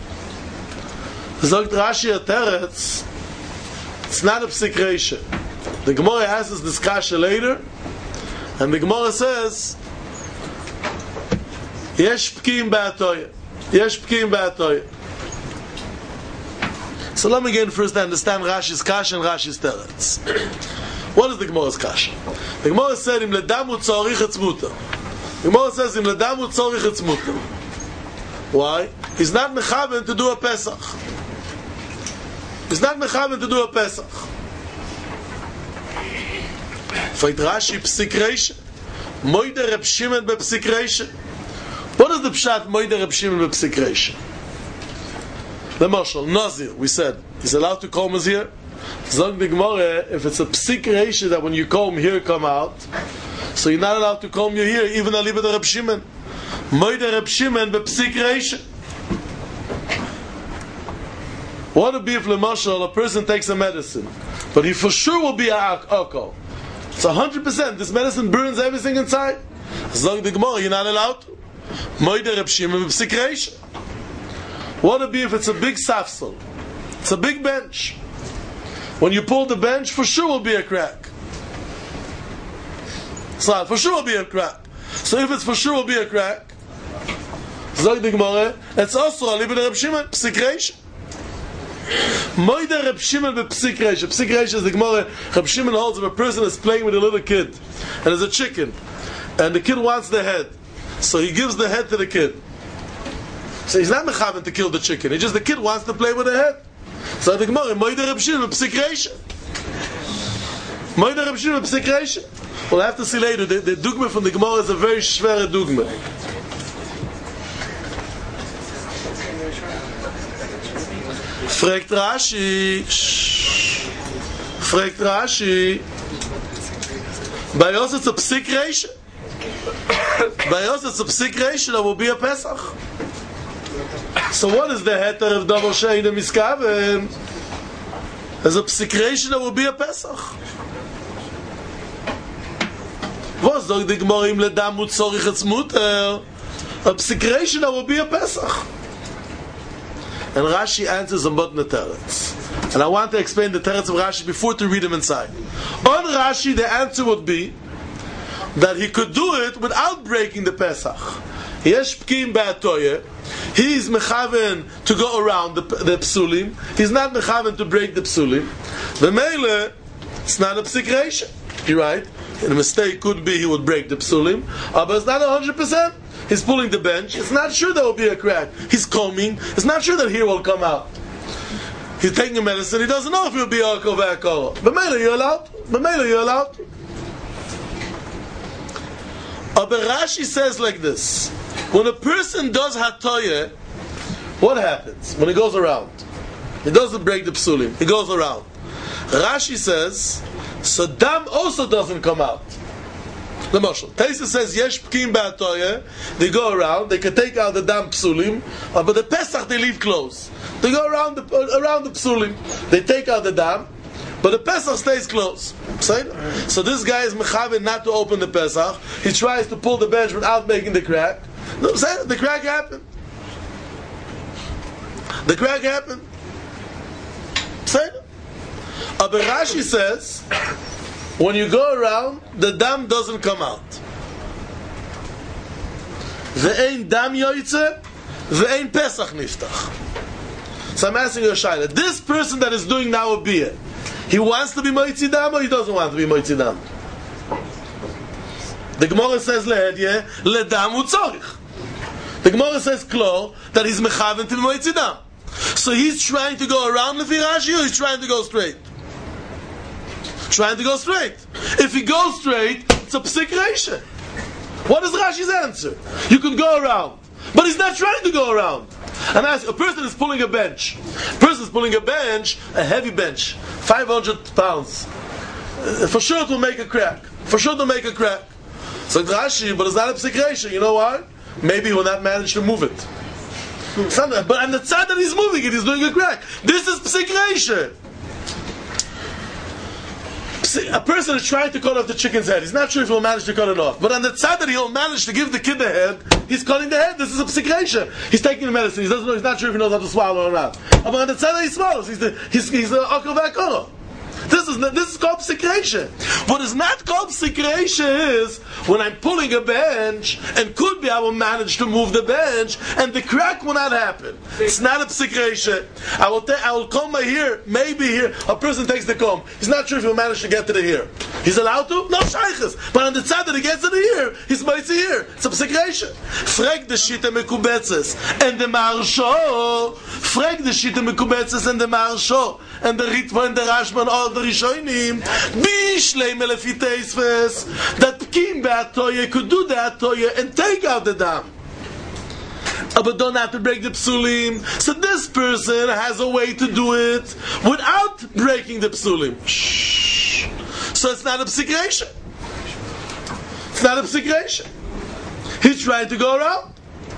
Sagt Rashi a teretz, it's not a psik reishe. The Gemara has this discussion later, and the Gemara says, Yesh pkim ba'atoya. Yesh pkim ba'atoya. So let me again first understand Rashi's kasha and Rashi's teretz. What is the Gemara's kasha? The Gemara said, Im ledamu tzorich etz muter. The Gemara says, Im ledamu tzorich etz muter. Why? He's not mechaven to do a Pesach. He's not mechaven to do a Pesach. Fragt Rashi psik reishe. Moide Reb Shimon be psik reishe. What is the pshat Moide Reb Shimon be psik reishe? The Marshal, Nazir, we said, he's allowed to comb his hair. Zog the Gemara, if it's a psik reishe that when you comb here come out, so you're not allowed to comb your hair, even aliba the Reb Shimon. Moide Reb Shimon be psik reishe. What would be if, Marshal, a person takes a medicine, but he for sure will be a alcohol? It's 100%. This medicine burns everything inside. Zog the Gemara, you're not allowed to. Moide Reb Shimon be psik reishe. What would it be if it's a big safsel? It's a big bench. When you pull the bench, for sure will be a crack. So for sure will be a crack. So if it's for sure will be a crack, Zog the Gemara, it's also a libid Reb Shimon psik reishe. Moide Reb Shimon be psik reishe. Psik reishe is the Gemara. Reb Shimon holds if a person is playing with a little kid, and there's a chicken, and the kid wants the head, so he gives the head to the kid. So he's not mechaven to kill the chicken. It's just the kid wants to play with the head. So the Gemara, Moide Reb Shimon psik reishe. Moide Reb Shimon psik reishe. We'll have to see later. The dugma from the Gemara is a very schwere dugma. Fragt Rashi. By us it's a psik reishe. By us it's a psik reishe that will be a Pesach. So what is the heter of double she'einu miskaven? There's a psik reishe that will be a Pesach. Was zog the Gemara im ledamu tzorich etz muter? A psik reishe that will be a Pesach. And Rashi answers on both the teretz. And I want to explain the teretz of Rashi before to read them inside. On Rashi, the answer would be that he could do it without breaking the Pesach. Yesh pkim ba'atoye. He is mechaven to go around the psulim. He's not mechaven to break the psulim. The meile, it's not a psik reishe. You're right. And a mistake could be he would break the psulim, but it's not 100%. He's pulling the bench. It's not sure there will be a crack. He's combing. It's not sure that hair will come out. He's taking a medicine. He doesn't know if it will be alcohol or alcohol. But maybe you're allowed. But you're allowed. But Rashi says like this: when a person does hatoyah, what happens when he goes around? He doesn't break the psulim. He goes around. Rashi says, so dam also doesn't come out. The Mashal. Taisa says, Yesh pkim ba'atoyah. They go around. They can take out the dam psulim, but the Pesach they leave closed. They go around the psulim. They take out the dam, but the Pesach stays closed. So this guy is mechaven not to open the Pesach. He tries to pull the bench without making the crack. No, the crack happened. The crack happened. Aber Rashi says, when you go around, the dam doesn't come out. Ve'ein dam yoytze, ve'ein Pesach niftach. So I'm asking you a shayla. This person that is doing now a beer, he wants to be moitzi dam or he doesn't want to be moitzi dam? The Gemara says lehedye ledam utzorich. The Gemara says klo that he's mechaven to moitzidam. So he's trying to go around Lefi Rashi, or he's trying to go straight? Trying to go straight. If he goes straight, it's a psik reisha. What is Rashi's answer? You could go around, but he's not trying to go around. And as a person is pulling a bench, a heavy bench, 500 pounds. For sure it will make a crack. So Rashi, but it's not a psik reisha. You know why? Maybe he will not manage to move it. But on the side that he's moving it, he's doing a crack. This is psik reisha. A person is trying to cut off the chicken's head. He's not sure if he'll manage to cut it off. But on the side that he'll manage to give the kid the head, he's cutting the head. This is a psik reisha. He's taking the medicine. He doesn't know. He's not sure if he knows how to swallow or not. But on the side that he swallows, he's the akal v'akoro. This is called psik reisha. What is not called psik reisha is when I'm pulling a bench, and could be I will manage to move the bench, and the crack will not happen. It's not a psik reisha. I will comb my hair. Maybe here a person takes the comb. He's not sure if he'll manage to get to the hair. He's allowed to? No shaykhs. But on the side that he gets to the ear, he's mighty here. It's a psik reisha. Frag the shita mekubetzes and the marsho. Frag the shita mekubetzes and the marsho and the ritva and the rashman all the rishonim. Bishlei melefi teisves that pkim be'atoye could do the atoye and take out the dam. But don't have to break the psulim. So this person has a way to do it without breaking the psulim. Shh. So it's not a psik reisha. It's not a psik reisha. He's trying to go around.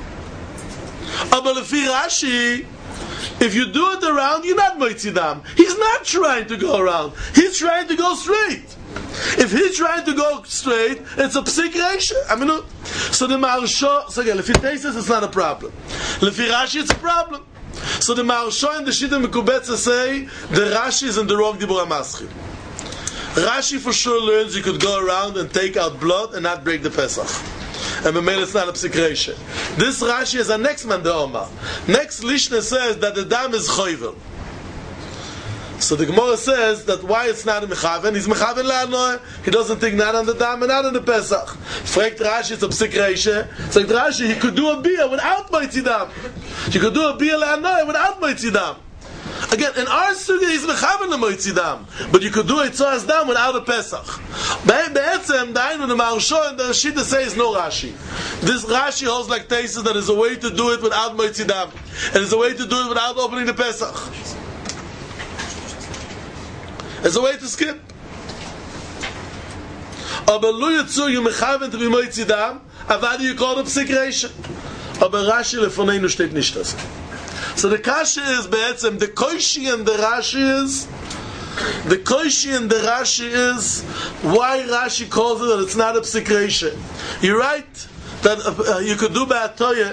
But lefi Rashi, if you do it around, you're not moitzidam. He's not trying to go around. He's trying to go straight. If he's trying to go straight, it's a psik reisha. So the marsho, so again, if he takes this, it's not a problem. Lefi Rashi, it's a problem. So the marsho and the shita mekubetza say the Rashi is in the wrong dibur hamaschil. Rashi for sure learns you could go around and take out blood and not break the Pesach. And Memel it's not a psik reisha. This Rashi is a next man the Omar. Next Lishna says that the dam is choivel. So the Gemara says that why it's not a mechaven, he's mechaven la'anoy. He doesn't think not on the dam and not on the Pesach. Fragt Rashi, it's a psik reisha. So Rashi, he could do a bia without moitzidam. He could do a bia la'anoy without moitzidam. Again, in our sugya, he's mechaven the moitzidam, but you could do it so as dam without a Pesach. Be'etzem, the Maharsha and the Shita says no Rashi. This Rashi holds like Taisus that there's a way to do it without moitzidam, and there's a way to do it without opening the Pesach. There's a way to skip. Aber lo yitzu you mechaven to be moitzidam, avad you call it psik reisha. Aber Rashi lefoneinu steht nicht das. So the kasha is be'etzem, the koishi and the Rashi is why Rashi calls it that it's not a psik reisha. You're right that you could do ba'atoye,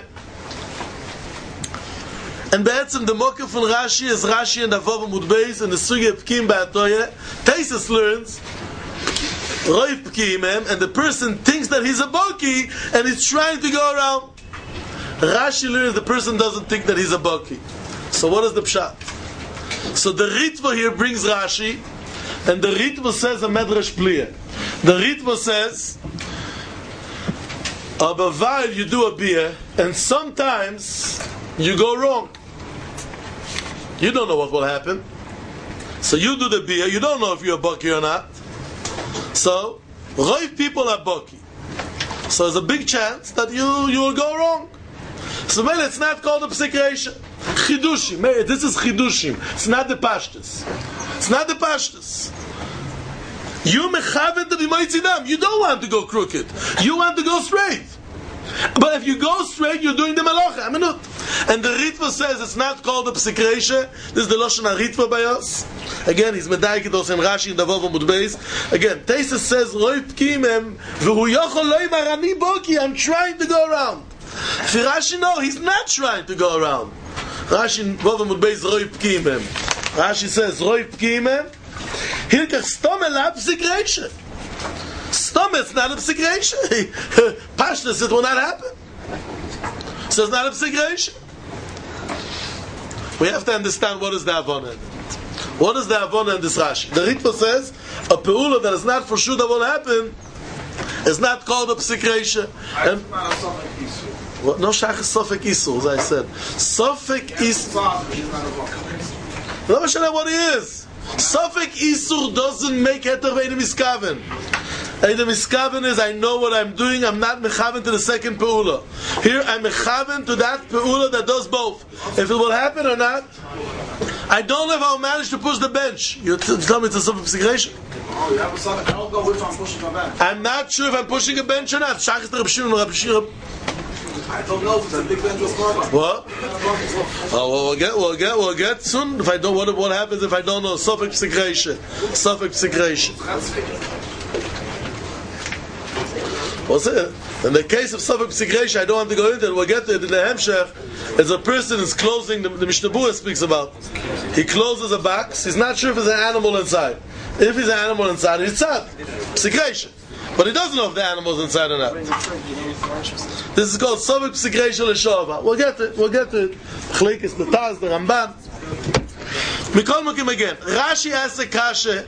and be'etzem the mokeh from Rashi is Rashi and Avov Amud Beis and the sugya pkim ba'atoye. Taisus learns roiv pkimem, and the person thinks that he's a boki and he's trying to go around. Rashi learns the person doesn't think that he's a baki. So what is the pshat? So the Ritva here brings Rashi, and the Ritva says a medrash pliya. The Ritva says, while you do a bia, and sometimes you go wrong. You don't know what will happen. So you do the bia, you don't know if you're a baki or not. So, roiv people are baki. So there's a big chance that you will go wrong. So maybe it's not called a psik reisha. Chidushim. This is chidushim. It's not the pashtus. It's not the pashtus. You mechaven to be moitzidam. You don't want to go crooked. You want to go straight. But if you go straight, you're doing the malacha. And the Ritva says it's not called a psik reisha. This is the Lashon HaRitva by us. Again, he's medayik it also in Rashi and Avov Amud Beis. Again, Taisus says, Roi pkimem, v'hu yochol lo yimar ani boki, I'm trying to go around. For Rashi, no, he's not trying to go around. Rashi in Avov Amud Beis, Roi pkimem. Rashi says, Roi pkimem, hilkach stom elav psik reisha. Stom, it's not a psik reisha. Pashtus, it will not happen. So it's not a psik reisha. We have to understand what is the Avona in it. What is the Avona in this Rashi? The Ritva says, a peula that is not for sure that will happen, It's not called a psikresha. No shach is Sofek Isur, as I said. Sofek Isur. No matter what he is. Sofek Isur doesn't make Heter Ve'edim Miskaven. Eidem Miskaven is I know what I'm doing. I'm not mechaven to the second peula. Here I'm mechaven to that peula that does both. If it will happen or not, I don't know if I'll manage to push the bench. You tell me it's a Sofek Psikresha? Oh, you have a son. I don't know if I'm pushing a bench. I'm not sure if I'm pushing a bench or not. Shachis Reb Shimon, Reb Shimon. I don't know if it's a big bench or small bench. What? Oh, we'll get soon. If I don't, what happens if I don't know? Sofek Psikresha. Sofek Psikresha. What's it? In the case of Sofek Psikresha, I don't want to go into it. We'll get to it in the Hemshech. As a person is closing, the Mishnah Berurah speaks about. He closes a box. He's not sure if there's an animal inside. If he's an animal inside, it's tzad. Psikresha. But he doesn't know if the animal's inside or not. This is called Sofek Psikresha L'Shova. We'll get to it. Chlekes, the Taz, the Ramban. Mikol Mokim again. Rashi asks a kasha.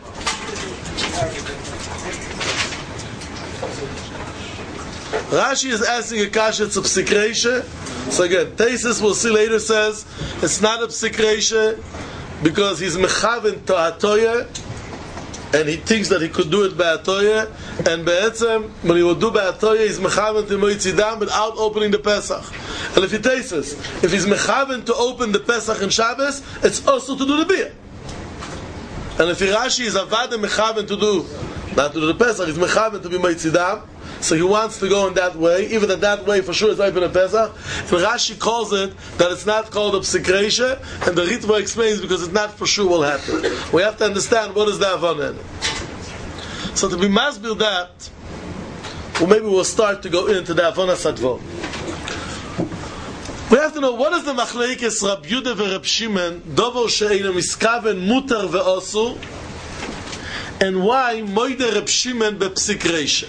Rashi is asking a kasha. It's a psikresha. So again, Taisus, we'll see later, says it's not a psikresha because he's mechaven to hatoya, and he thinks that he could do it by hatoya, and be'etzem, when he will do by hatoya, he's mechaven to moitzidam without opening the Pesach. And if he Taisus, if he's mechaven to open the Pesach and Shabbos, it's also to do the beer. And if Rashi is avad and mechaven to do, not to do the Pesach, he's mechaven to be moitzidam. So he wants to go in that way, even that way for sure is open a Pesach. And Rashi calls it that it's not called a psikresha, and the Ritva explains because it's not for sure will happen. We have to understand what is the Avon in it. So to be masbir that, well, maybe we'll start to go into the Avon Sadvo. We have to know what is the Machlekes Rab Yudah ve'Rab Shimon, Dovo she'eino miskaven mutar ve'osur, and why Moide Rab Shimon be'psikresha.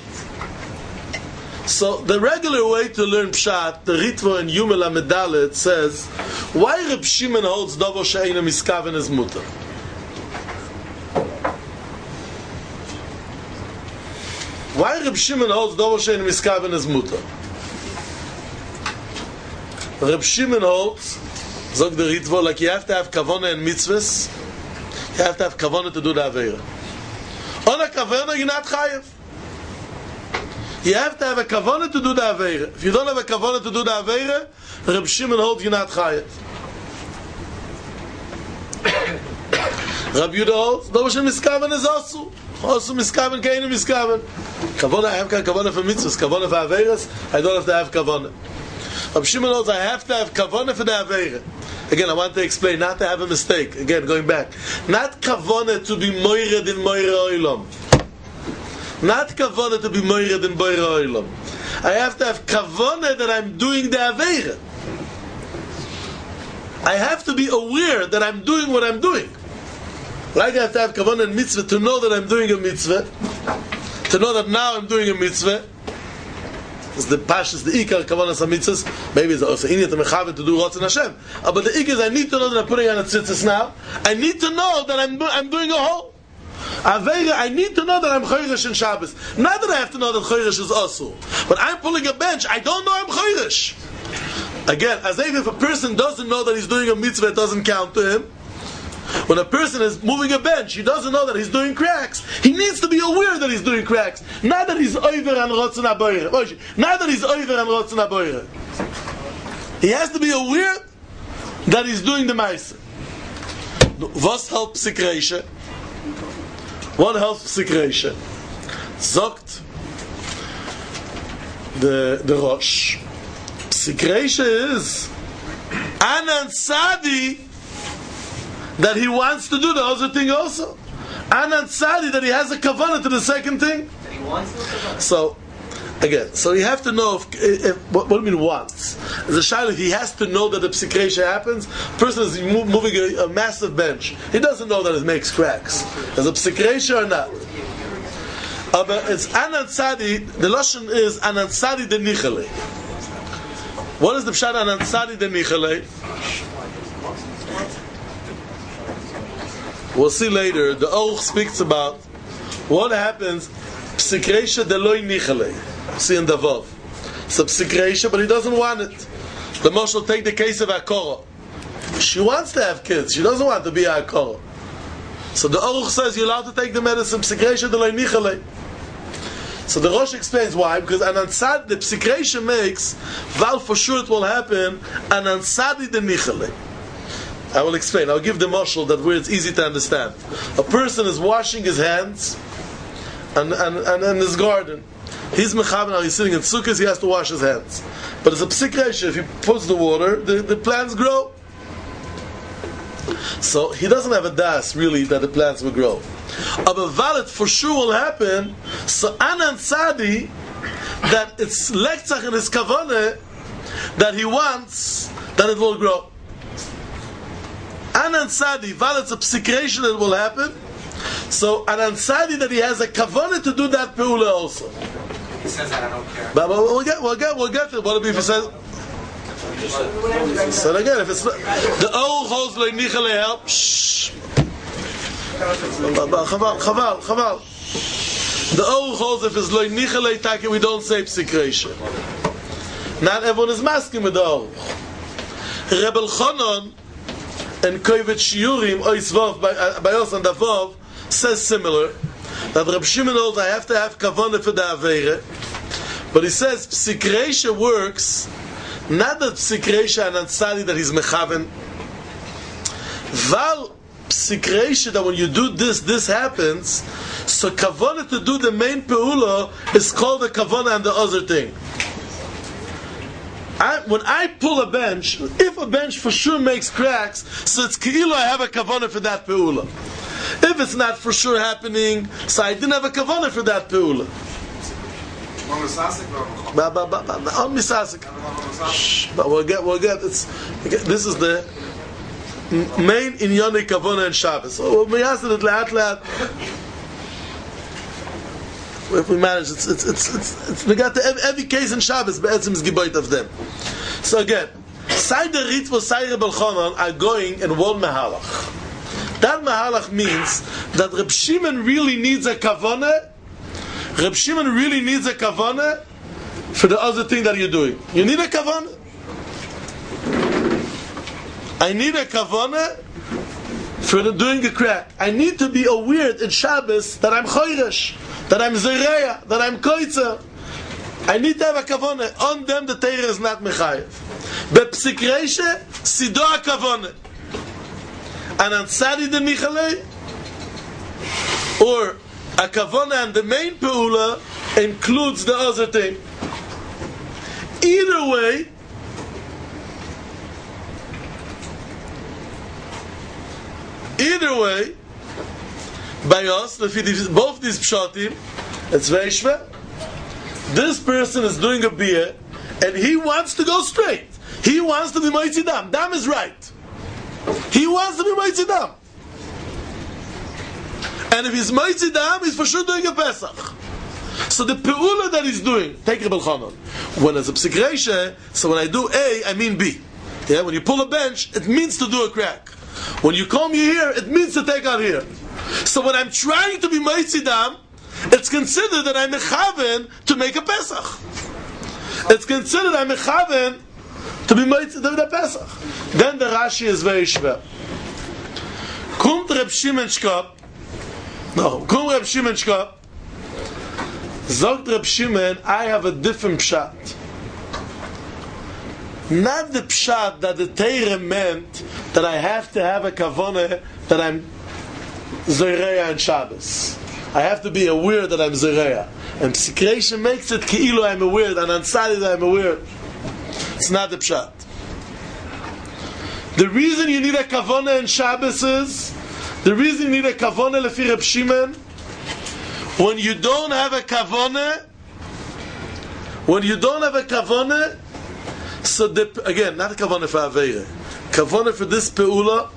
So the regular way to learn Pshat, the Ritva and Yumel HaMedalet says, why Reb Shimon holds Dovo she'eino miskaven is mutar? Why Reb Shimon holds Dovo she'eino miskaven is mutar? Reb Shimon holds, zog the Ritva, like you have to have kavanah and mitzvahs, you have to have kavanah to do the Aveira. On a kavanah, you're not chayev. You have to have a kavanah to do the Aveira. If you don't have a kavanah to do the Aveira, Reb Shimon holds you're not chayev. Rab Yudah holds, Dovo she'eino miskaven is also. Also miskaven, keinu miskaven. Kavanah, I have kavanah for mitzvahs, kavanah for Aveiras, I don't have to have kavanah. Rab Shimon holds, I have to have kavanah for the Aveira. Again, I want to explain, not to have a mistake. Again, going back. Not kavanah to be moired in moire oilam. Not kavanah to be moired in moire oilam. I have to have kavanah that I'm doing the Aveira. I have to be aware that I'm doing what I'm doing. Like I have to have kavanah and mitzvah to know that I'm doing a mitzvah. To know that now I'm doing a mitzvah. It's the pashas, the ikar kavanas mitzvahs. Maybe it's also in it to mechaven to do Ratzon Hashem. But the ikar is I need to know that I'm putting on a tzitzis now. I need to know that I'm doing a whole. Aveira, I need to know that I'm choresh in Shabbos. Not that I have to know that choresh is also. But I'm pulling a bench. I don't know I'm choresh. Again, as if a person doesn't know that he's doing a mitzvah, it doesn't count to him. When a person is moving a bench, he doesn't know that he's doing cracks. He needs to be aware that he's doing cracks. Not that he's over and rotzen haboire. Not that he's over and rotzen haboire. He has to be aware that he's doing the ma'aseh. Was helps psikresha? What helps psikresha? Zogt the Rosh. Psikresha is Anan Sadi, that he wants to do the other thing also. Anan Tzadi, that he has a kavanah to the second thing. So, again, so you have to know if what do you mean wants? As a shayla, he has to know that the psikresha happens. A person is moving a massive bench. He doesn't know that it makes cracks. Is a psikresha or not? But it's Anan Tzadi, the Lashon is Anan Tzadi de Nichale. What is the pshat Anan Tzadi de Nichale? We'll see later. The Och speaks about what happens. psikresha deloi nichale. See in the Vav. It's a psikresha, but he doesn't want it. The Moshe will take the case of Akora. She wants to have kids. She doesn't want to be Akora. So the Aruch says you're allowed to take the medicine psikresha deloi nichale. So the Rosh explains why, because an ansad the psikresha makes, val for sure it will happen, an ansadi the nichale. I will explain. I'll give the mashal that where it's easy to understand. A person is washing his hands and in his garden. He's mechaber now, he's sitting in sukkahs, he has to wash his hands. But it's a psikresha, if he puts the water, the plants grow. So he doesn't have a das really that the plants will grow. But valid for sure will happen. So Anan Sadi, that it's lektzach in his kavaneh that he wants that it will grow. Anan Sadi, valid it's a psikresha that will happen. So Anan Sadi that he has a kavaneh to do that peula also. He says that I don't care. But we'll get to it. What if he says? So again, if it's the old holds like nichale help. Shh. Chaval. The old holds if it's like nichale taki, we don't say psikresha. Not everyone is masking with the old. Rebel Chanon and Kovet Shiurim Oisvav by us and Davov says similar. That Reb Shimon holds I have to have kavanah for the avere, but he says psikresha works. Not that psikresha and ansadi that he's mechaven. Val psikresha that when you do this happens. So kavanah to do the main peula is called the kavanah and the other thing. When I pull a bench, if a bench for sure makes cracks, so it's ke'ilu I have a kavanah for that peula. If it's not for sure happening, so I didn't have a kavanah for that peula. On misasik. But we'll get. This is the main inyoni kavona and Shabbos. So we ask it lat. If we manage, it's we got every case in Shabbos. Be'etzim is giboit of them. So again, Saider Ritvo Saider Belchanan are going in one mehalach. That mehalach means that Reb Shimon really needs a kavanah. Reb Shimon really needs a kavanah for the other thing that you're doing. You need a kavanah. I need a kavanah for doing a crack. I need to be aware in Shabbos that I'm choyresh, that I'm zereya, that I'm koitzer. I need to have a kavanah. On them the Torah is not mechayev. But psikresha sido a kavanah. And on Sadi the Nichale, or a kavanah and the main peula includes the other thing. Either way, by us, both these pshatim, it's very shver. This person is doing a beer, and he wants to go straight. He wants to be moitzi dam. Dam is right. He wants to be moitzi dam. And if he's moitzi dam, he's for sure doing a Pesach. So the peula that he's doing, take Rebel Chanon. When it's a psikresha, so when I do A, I mean B. Yeah, when you pull a bench, it means to do a crack. When you comb your hair, it means to take out here. So when I'm trying to be moitzi dam, it's considered that I'm mechaven to make a Pesach. It's considered I'm mechaven to be moitzi dam the Pesach. Then the Rashi is very shver. Kum Reb Shimon Shkop. Zogt Reb Shimon, I have a different pshat. Not the pshat that the Torah meant that I have to have a kavanah that I'm Zoreya and Shabbos. I have to be aware that I'm Zoreya. And psikresha makes it ki'ilu I'm aware, and ansari that I'm aware. It's not the pshat. The reason you need a kavanah in Shabbos is, the reason you need a kavanah lefi Reb Shimon, when you don't have a kavanah, so again, not a kavanah for Aveira, kavanah for this peula,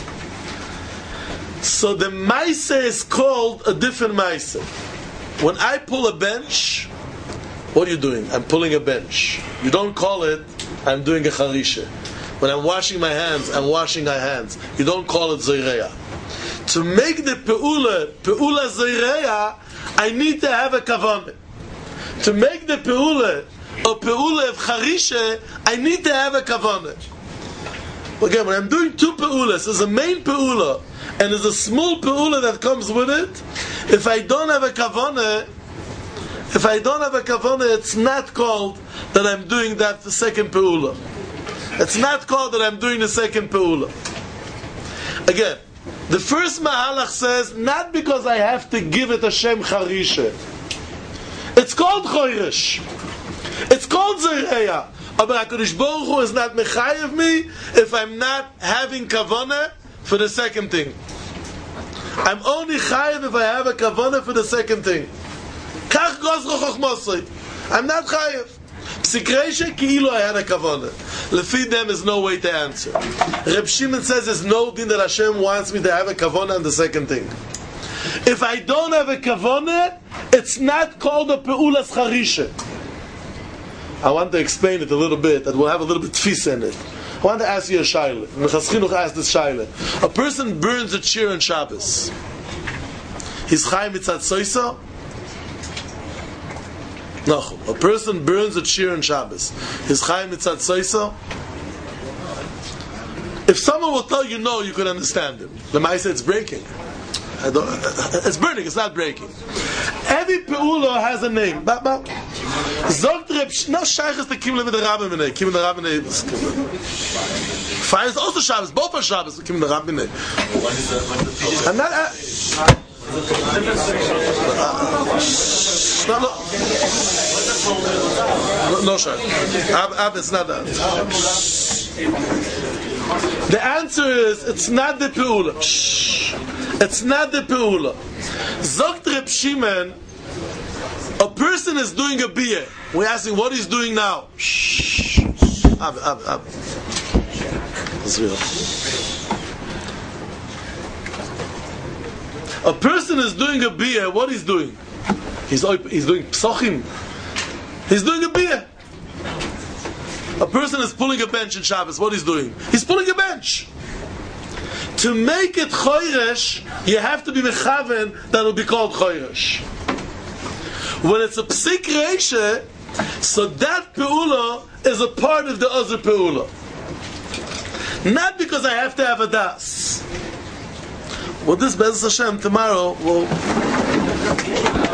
so the maise is called a different maise. When I pull a bench, what are you doing? I'm pulling a bench. You don't call it, I'm doing a charisha. When I'm washing my hands, I'm washing my hands. You don't call it zoireya. To make the peula zoireya, I need to have a kavanah. To make the pe'ula of charisha, I need to have a kavanah. Again, when I'm doing two pe'ulas, there's a main pe'ula and there's a small pe'ula that comes with it. If I don't have a kavanah, it's not called that I'm doing that the second pe'ula. It's not called that I'm doing the second pe'ula. Again, the first mahalach says, not because I have to give it a Shem Charisha. It's called Choyresh. It's called Zereya. But HaKadosh Baruch Hu is not mechayev me if I'm not having kavanah for the second thing. I'm only chayev if I have a kavanah for the second thing. Kach gozro chochmosoi. I'm not chayev. Psikreisha ki'ilu I had a kavanah. Lefi them is no way to answer. Reb Shimon says there's no din that Hashem wants me to have a kavanah on the second thing. If I don't have a kavanah, it's not called a pe'ulas charisha. I want to explain it a little bit, that we'll have a little bit tfisa in it. I want to ask you a shaila. Mechas Chinuch asked this shaila. A person burns a chair on Shabbos. He's chai mitzat soisa? No. A person burns a chair on Shabbos. He's chai mitzat soisa? If someone will tell you no, you can understand him. The Maisa, it's breaking. It's burning, it's not breaking. Every pe'ula has a name. Zogt Reb, no shaykh is the Kim with the Rabbi Minei. Kim the Rabbi Minei. Fire is also Shabbos. Both are Shabbos. Kim the Rabbi Minei. I'm not. No, shaykh. It's not that. The answer is it's not the pe'ula. It's not the pe'ula. Zogt Reb Shimon, a person is doing a biyah. We're asking what he's doing now. Shh. A person is doing a biyah. What he's doing? He's doing psochim. He's doing a biyah. A person is pulling a bench in Shabbos. What he's doing? He's pulling a bench. To make it choyresh, you have to be mechaven that will be called choyresh. When it's a psik reisha, so that pe'ula is a part of the other pe'ula. Not because I have to have a das. Well, this Be'ez Hashem tomorrow will